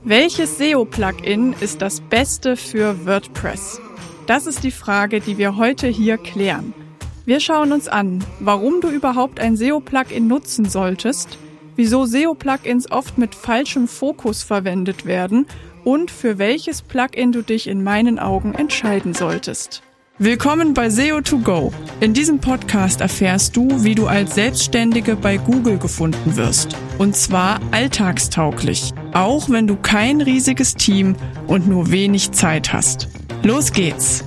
Welches SEO-Plugin ist das Beste für WordPress? Das ist die Frage, die wir heute hier klären. Wir schauen uns an, warum du überhaupt ein SEO-Plugin nutzen solltest, wieso SEO-Plugins oft mit falschem Fokus verwendet werden und für welches Plugin du dich in meinen Augen entscheiden solltest. Willkommen bei SEO2Go. In diesem Podcast erfährst du, wie du als Selbstständige bei Google gefunden wirst. Und zwar alltagstauglich, auch wenn du kein riesiges Team und nur wenig Zeit hast. Los geht's!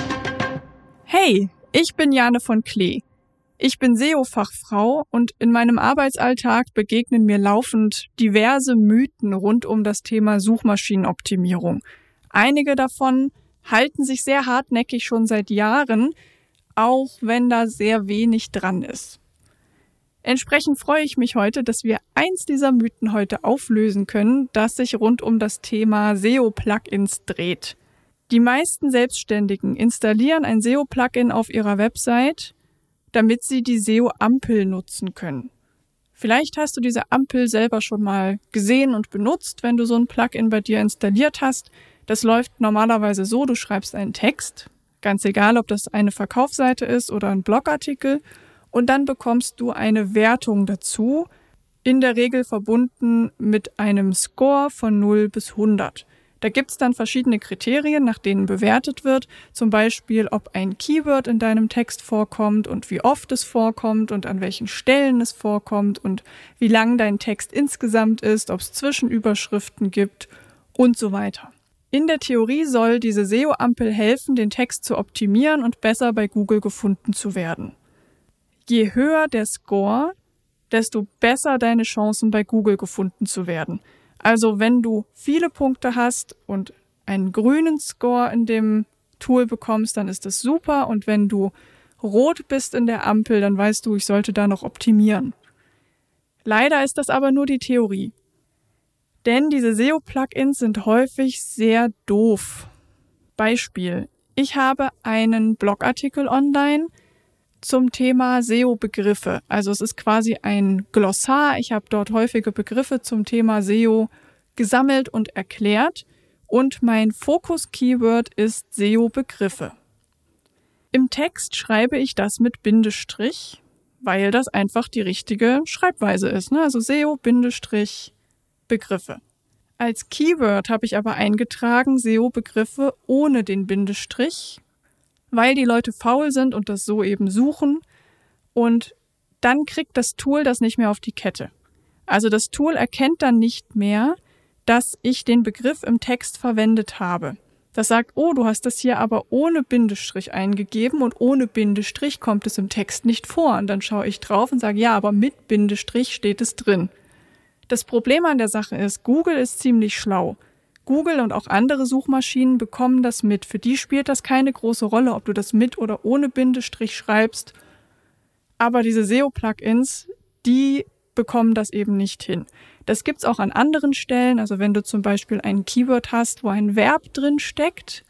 Hey, ich bin Jane von Klee. Ich bin SEO-Fachfrau und in meinem Arbeitsalltag begegnen mir laufend diverse Mythen rund um das Thema Suchmaschinenoptimierung. Einige davon halten sich sehr hartnäckig schon seit Jahren, auch wenn da sehr wenig dran ist. Entsprechend freue ich mich heute, dass wir eins dieser Mythen heute auflösen können, das sich rund um das Thema SEO-Plugins dreht. Die meisten Selbstständigen installieren ein SEO-Plugin auf ihrer Website, damit sie die SEO-Ampel nutzen können. Vielleicht hast du diese Ampel selber schon mal gesehen und benutzt, wenn du so ein Plugin bei dir installiert hast. Das läuft normalerweise so, du schreibst einen Text, ganz egal, ob das eine Verkaufsseite ist oder ein Blogartikel, und dann bekommst du eine Wertung dazu, in der Regel verbunden mit einem Score von 0 bis 100. Da gibt's dann verschiedene Kriterien, nach denen bewertet wird, zum Beispiel, ob ein Keyword in deinem Text vorkommt und wie oft es vorkommt und an welchen Stellen es vorkommt und wie lang dein Text insgesamt ist, ob es Zwischenüberschriften gibt und so weiter. In der Theorie soll diese SEO-Ampel helfen, den Text zu optimieren und besser bei Google gefunden zu werden. Je höher der Score, desto besser deine Chancen bei Google gefunden zu werden. Also wenn du viele Punkte hast und einen grünen Score in dem Tool bekommst, dann ist das super. Und wenn du rot bist in der Ampel, dann weißt du, ich sollte da noch optimieren. Leider ist das aber nur die Theorie. Denn diese SEO-Plugins sind häufig sehr doof. Beispiel: Ich habe einen Blogartikel online zum Thema SEO-Begriffe. Also es ist quasi ein Glossar. Ich habe dort häufige Begriffe zum Thema SEO gesammelt und erklärt. Und mein Fokus-Keyword ist SEO-Begriffe. Im Text schreibe ich das mit Bindestrich, weil das einfach die richtige Schreibweise ist. Also SEO-Begriffe. Als Keyword habe ich aber eingetragen SEO-Begriffe ohne den Bindestrich, weil die Leute faul sind und das so eben suchen, und dann kriegt das Tool das nicht mehr auf die Kette. Also das Tool erkennt dann nicht mehr, dass ich den Begriff im Text verwendet habe. Das sagt, oh, du hast das hier aber ohne Bindestrich eingegeben und ohne Bindestrich kommt es im Text nicht vor. Und dann schaue ich drauf und sage, ja, aber mit Bindestrich steht es drin. Das Problem an der Sache ist, Google ist ziemlich schlau. Google und auch andere Suchmaschinen bekommen das mit. Für die spielt das keine große Rolle, ob du das mit oder ohne Bindestrich schreibst. Aber diese SEO-Plugins, die bekommen das eben nicht hin. Das gibt's auch an anderen Stellen. Also wenn du zum Beispiel ein Keyword hast, wo ein Verb drin steckt,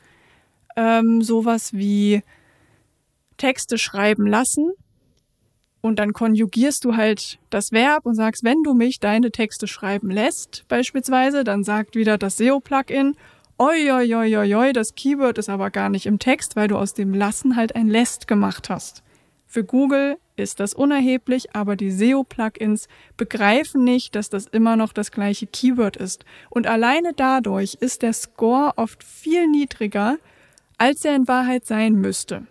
sowas wie Texte schreiben lassen, und dann konjugierst du halt das Verb und sagst, wenn du mich deine Texte schreiben lässt, beispielsweise, dann sagt wieder das SEO-Plugin, oi, oi, oi, oi, oi, das Keyword ist aber gar nicht im Text, weil du aus dem Lassen halt ein lässt gemacht hast. Für Google ist das unerheblich, aber die SEO-Plugins begreifen nicht, dass das immer noch das gleiche Keyword ist. Und alleine dadurch ist der Score oft viel niedriger, als er in Wahrheit sein müsste.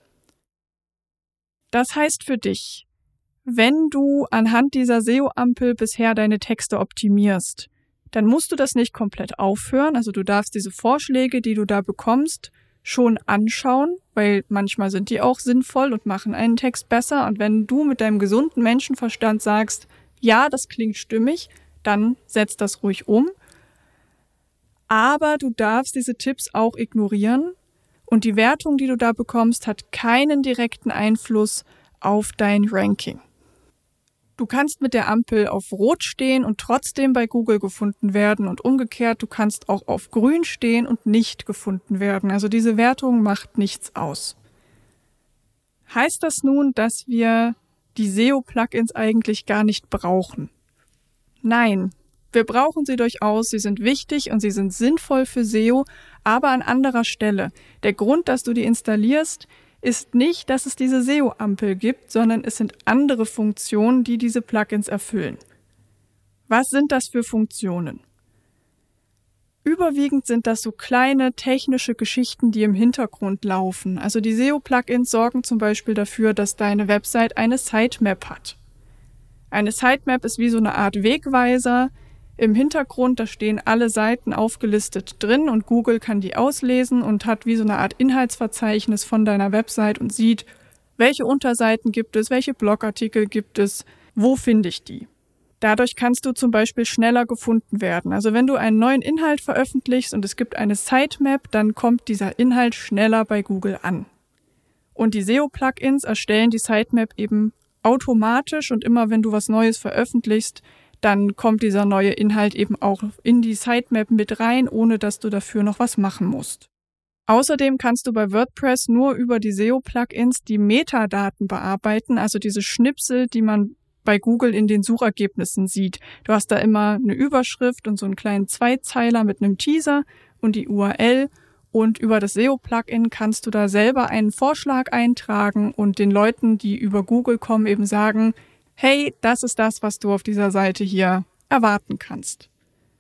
Das heißt für dich, wenn du anhand dieser SEO-Ampel bisher deine Texte optimierst, dann musst du das nicht komplett aufhören. Also du darfst diese Vorschläge, die du da bekommst, schon anschauen, weil manchmal sind die auch sinnvoll und machen einen Text besser. Und wenn du mit deinem gesunden Menschenverstand sagst, ja, das klingt stimmig, dann setz das ruhig um. Aber du darfst diese Tipps auch ignorieren. Und die Wertung, die du da bekommst, hat keinen direkten Einfluss auf dein Ranking. Du kannst mit der Ampel auf Rot stehen und trotzdem bei Google gefunden werden und umgekehrt, du kannst auch auf Grün stehen und nicht gefunden werden. Also diese Wertung macht nichts aus. Heißt das nun, dass wir die SEO-Plugins eigentlich gar nicht brauchen? Nein, Wir brauchen sie durchaus, sie sind wichtig und sie sind sinnvoll für SEO, aber an anderer Stelle. Der Grund, dass du die installierst, ist nicht, dass es diese SEO-Ampel gibt, sondern es sind andere Funktionen, die diese Plugins erfüllen. Was sind das für Funktionen? Überwiegend sind das so kleine technische Geschichten, die im Hintergrund laufen. Also die SEO-Plugins sorgen zum Beispiel dafür, dass deine Website eine Sitemap hat. Eine Sitemap ist wie so eine Art Wegweiser. Im Hintergrund, da stehen alle Seiten aufgelistet drin und Google kann die auslesen und hat wie so eine Art Inhaltsverzeichnis von deiner Website und sieht, welche Unterseiten gibt es, welche Blogartikel gibt es, wo finde ich die. Dadurch kannst du zum Beispiel schneller gefunden werden. Also wenn du einen neuen Inhalt veröffentlichst und es gibt eine Sitemap, dann kommt dieser Inhalt schneller bei Google an. Und die SEO-Plugins erstellen die Sitemap eben automatisch und immer wenn du was Neues veröffentlichst, dann kommt dieser neue Inhalt eben auch in die Sitemap mit rein, ohne dass du dafür noch was machen musst. Außerdem kannst du bei WordPress nur über die SEO-Plugins die Metadaten bearbeiten, also diese Schnipsel, die man bei Google in den Suchergebnissen sieht. Du hast da immer eine Überschrift und so einen kleinen Zweizeiler mit einem Teaser und die URL und über das SEO-Plugin kannst du da selber einen Vorschlag eintragen und den Leuten, die über Google kommen, eben sagen, hey, das ist das, was du auf dieser Seite hier erwarten kannst.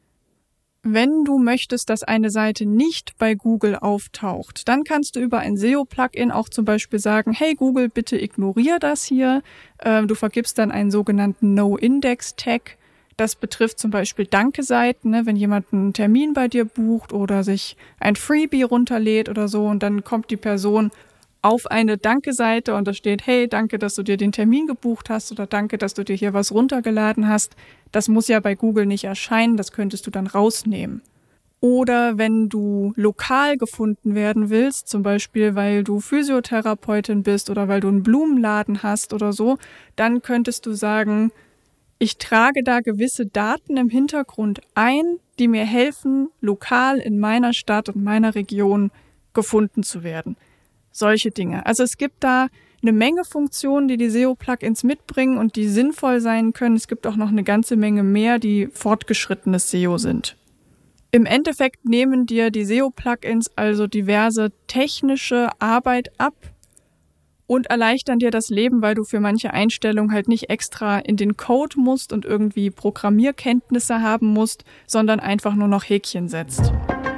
Wenn du möchtest, dass eine Seite nicht bei Google auftaucht, dann kannst du über ein SEO-Plugin auch zum Beispiel sagen, hey Google, bitte ignoriere das hier. Du vergibst dann einen sogenannten No-Index-Tag. Das betrifft zum Beispiel Danke-Seiten, ne, wenn jemand einen Termin bei dir bucht oder sich ein Freebie runterlädt oder so und dann kommt die Person auf eine Danke-Seite und da steht, hey, danke, dass du dir den Termin gebucht hast oder danke, dass du dir hier was runtergeladen hast. Das muss ja bei Google nicht erscheinen, das könntest du dann rausnehmen. Oder wenn du lokal gefunden werden willst, zum Beispiel, weil du Physiotherapeutin bist oder weil du einen Blumenladen hast oder so, dann könntest du sagen, ich trage da gewisse Daten im Hintergrund ein, die mir helfen, lokal in meiner Stadt und meiner Region gefunden zu werden. Solche Dinge. Also es gibt da eine Menge Funktionen, die SEO-Plugins mitbringen und die sinnvoll sein können. Es gibt auch noch eine ganze Menge mehr, die fortgeschrittenes SEO sind. Im Endeffekt nehmen dir die SEO-Plugins also diverse technische Arbeit ab und erleichtern dir das Leben, weil du für manche Einstellungen halt nicht extra in den Code musst und irgendwie Programmierkenntnisse haben musst, sondern einfach nur noch Häkchen setzt.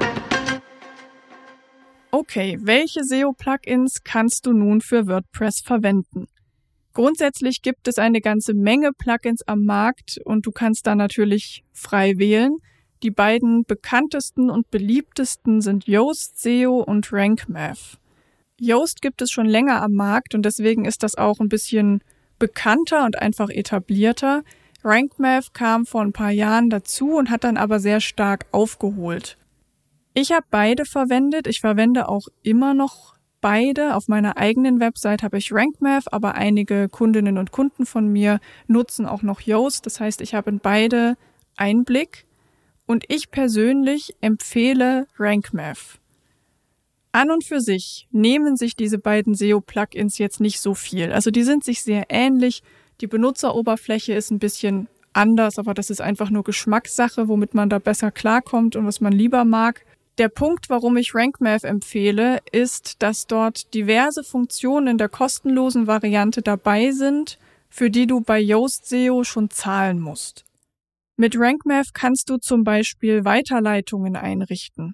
Okay, welche SEO-Plugins kannst du nun für WordPress verwenden? Grundsätzlich gibt es eine ganze Menge Plugins am Markt und du kannst da natürlich frei wählen. Die beiden bekanntesten und beliebtesten sind Yoast SEO und Rank Math. Yoast gibt es schon länger am Markt und deswegen ist das auch ein bisschen bekannter und einfach etablierter. Rank Math kam vor ein paar Jahren dazu und hat dann aber sehr stark aufgeholt. Ich habe beide verwendet. Ich verwende auch immer noch beide. Auf meiner eigenen Website habe ich Rank Math, aber einige Kundinnen und Kunden von mir nutzen auch noch Yoast. Das heißt, ich habe in beide Einblick und ich persönlich empfehle Rank Math. An und für sich nehmen sich diese beiden SEO-Plugins jetzt nicht so viel. Also die sind sich sehr ähnlich. Die Benutzeroberfläche ist ein bisschen anders, aber das ist einfach nur Geschmackssache, womit man da besser klarkommt und was man lieber mag. Der Punkt, warum ich Rank Math empfehle, ist, dass dort diverse Funktionen in der kostenlosen Variante dabei sind, für die du bei Yoast SEO schon zahlen musst. Mit Rank Math kannst du zum Beispiel Weiterleitungen einrichten.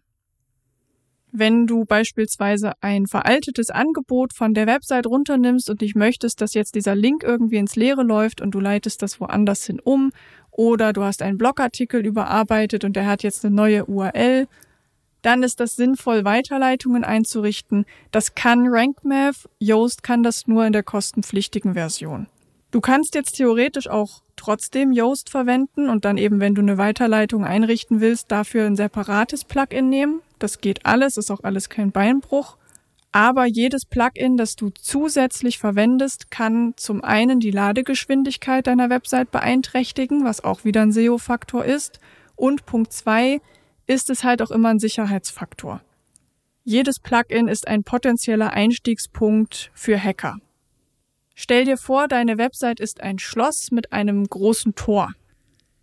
Wenn du beispielsweise ein veraltetes Angebot von der Website runternimmst und nicht möchtest, dass jetzt dieser Link irgendwie ins Leere läuft und du leitest das woanders hin um, oder du hast einen Blogartikel überarbeitet und der hat jetzt eine neue URL, dann ist das sinnvoll, Weiterleitungen einzurichten. Das kann Rank Math, Yoast kann das nur in der kostenpflichtigen Version. Du kannst jetzt theoretisch auch trotzdem Yoast verwenden und dann eben, wenn du eine Weiterleitung einrichten willst, dafür ein separates Plugin nehmen. Das geht alles, ist auch alles kein Beinbruch. Aber jedes Plugin, das du zusätzlich verwendest, kann zum einen die Ladegeschwindigkeit deiner Website beeinträchtigen, was auch wieder ein SEO-Faktor ist. Und Punkt 2, ist es halt auch immer ein Sicherheitsfaktor. Jedes Plugin ist ein potenzieller Einstiegspunkt für Hacker. Stell dir vor, deine Website ist ein Schloss mit einem großen Tor.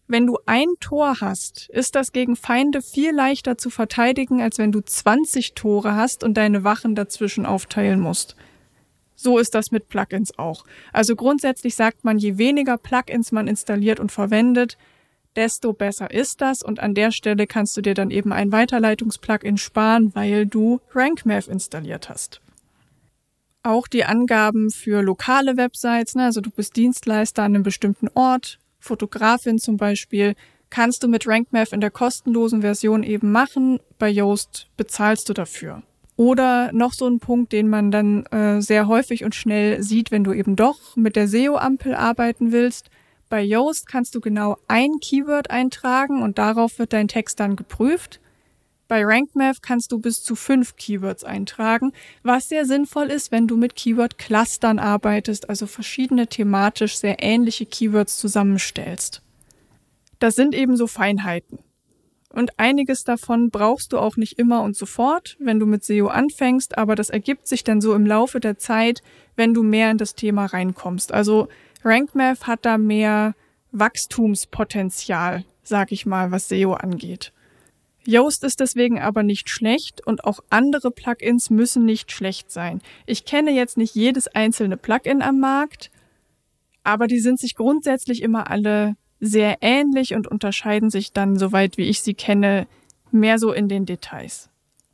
Wenn du ein Tor hast, ist das gegen Feinde viel leichter zu verteidigen, als wenn du 20 Tore hast und deine Wachen dazwischen aufteilen musst. So ist das mit Plugins auch. Also grundsätzlich sagt man, je weniger Plugins man installiert und verwendet, desto besser ist das. Und an der Stelle kannst du dir dann eben ein Weiterleitungs-Plugin sparen, weil du RankMath installiert hast. Auch die Angaben für lokale Websites, also du bist Dienstleister an einem bestimmten Ort, Fotografin zum Beispiel, kannst du mit RankMath in der kostenlosen Version eben machen. Bei Yoast bezahlst du dafür. Oder noch so ein Punkt, den man dann sehr häufig und schnell sieht, wenn du eben doch mit der SEO-Ampel arbeiten willst. Bei Yoast kannst du genau ein Keyword eintragen und darauf wird dein Text dann geprüft. Bei RankMath kannst du bis zu 5 Keywords eintragen, was sehr sinnvoll ist, wenn du mit Keyword-Clustern arbeitest, also verschiedene thematisch sehr ähnliche Keywords zusammenstellst. Das sind eben so Feinheiten. Und einiges davon brauchst du auch nicht immer und sofort, wenn du mit SEO anfängst, aber das ergibt sich dann so im Laufe der Zeit, wenn du mehr in das Thema reinkommst. Also RankMath hat da mehr Wachstumspotenzial, sag ich mal, was SEO angeht. Yoast ist deswegen aber nicht schlecht und auch andere Plugins müssen nicht schlecht sein. Ich kenne jetzt nicht jedes einzelne Plugin am Markt, aber die sind sich grundsätzlich immer alle sehr ähnlich und unterscheiden sich dann, soweit wie ich sie kenne, mehr so in den Details.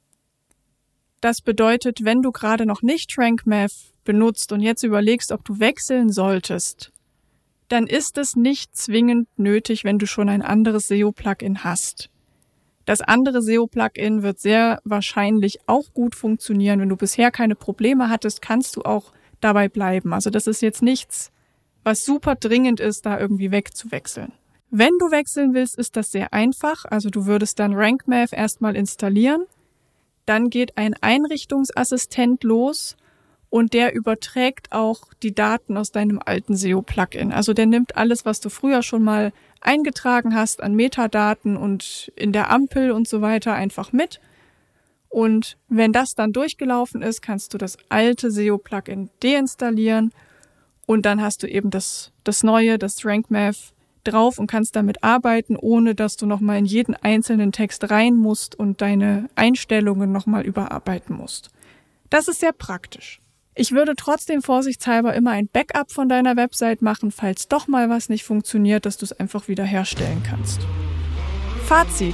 Das bedeutet, wenn du gerade noch nicht RankMath benutzt und jetzt überlegst, ob du wechseln solltest, dann ist es nicht zwingend nötig, wenn du schon ein anderes SEO-Plugin hast. Das andere SEO-Plugin wird sehr wahrscheinlich auch gut funktionieren. Wenn du bisher keine Probleme hattest, kannst du auch dabei bleiben. Also das ist jetzt nichts, was super dringend ist, da irgendwie wegzuwechseln. Wenn du wechseln willst, ist das sehr einfach. Also du würdest dann RankMath erstmal installieren. Dann geht ein Einrichtungsassistent los und der überträgt auch die Daten aus deinem alten SEO-Plugin. Also der nimmt alles, was du früher schon mal eingetragen hast an Metadaten und in der Ampel und so weiter einfach mit. Und wenn das dann durchgelaufen ist, kannst du das alte SEO-Plugin deinstallieren und dann hast du eben das neue, das RankMath drauf und kannst damit arbeiten, ohne dass du nochmal in jeden einzelnen Text rein musst und deine Einstellungen nochmal überarbeiten musst. Das ist sehr praktisch. Ich würde trotzdem vorsichtshalber immer ein Backup von deiner Website machen, falls doch mal was nicht funktioniert, dass du es einfach wieder herstellen kannst. Fazit.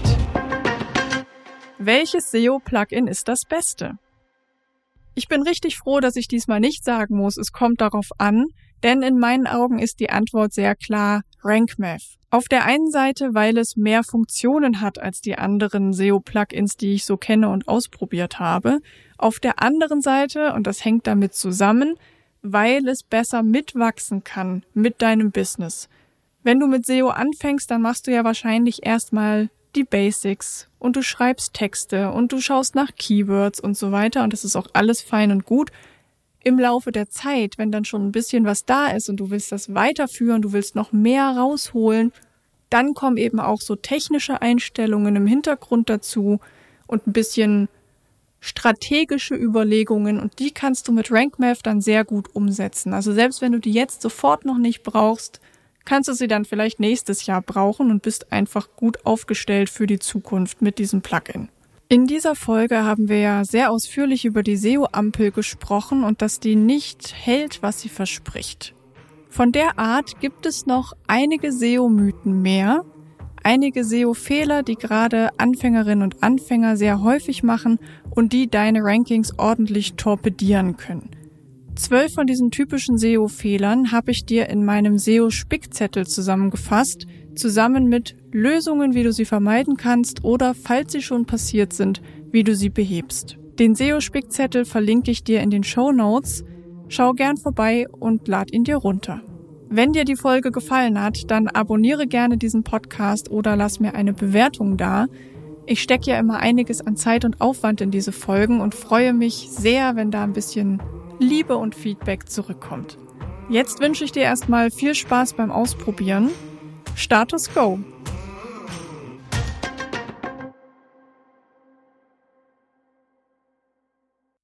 Welches SEO-Plugin ist das Beste? Ich bin richtig froh, dass ich diesmal nicht sagen muss, es kommt darauf an, denn in meinen Augen ist die Antwort sehr klar RankMath. Auf der einen Seite, weil es mehr Funktionen hat als die anderen SEO-Plugins, die ich so kenne und ausprobiert habe. Auf der anderen Seite, und das hängt damit zusammen, weil es besser mitwachsen kann mit deinem Business. Wenn du mit SEO anfängst, dann machst du ja wahrscheinlich erstmal die Basics und du schreibst Texte und du schaust nach Keywords und so weiter und das ist auch alles fein und gut. Im Laufe der Zeit, wenn dann schon ein bisschen was da ist und du willst das weiterführen, du willst noch mehr rausholen, dann kommen eben auch so technische Einstellungen im Hintergrund dazu und ein bisschen strategische Überlegungen und die kannst du mit RankMath dann sehr gut umsetzen. Also selbst wenn du die jetzt sofort noch nicht brauchst, kannst du sie dann vielleicht nächstes Jahr brauchen und bist einfach gut aufgestellt für die Zukunft mit diesem Plugin. In dieser Folge haben wir ja sehr ausführlich über die SEO-Ampel gesprochen und dass die nicht hält, was sie verspricht. Von der Art gibt es noch einige SEO-Mythen mehr, einige SEO-Fehler, die gerade Anfängerinnen und Anfänger sehr häufig machen und die deine Rankings ordentlich torpedieren können. 12 von diesen typischen SEO-Fehlern habe ich dir in meinem SEO-Spickzettel zusammengefasst, zusammen mit Lösungen, wie du sie vermeiden kannst oder, falls sie schon passiert sind, wie du sie behebst. Den SEO-Spickzettel verlinke ich dir in den Shownotes. Schau gern vorbei und lad ihn dir runter. Wenn dir die Folge gefallen hat, dann abonniere gerne diesen Podcast oder lass mir eine Bewertung da. Ich stecke ja immer einiges an Zeit und Aufwand in diese Folgen und freue mich sehr, wenn da ein bisschen Liebe und Feedback zurückkommt. Jetzt wünsche ich dir erstmal viel Spaß beim Ausprobieren. Status Go!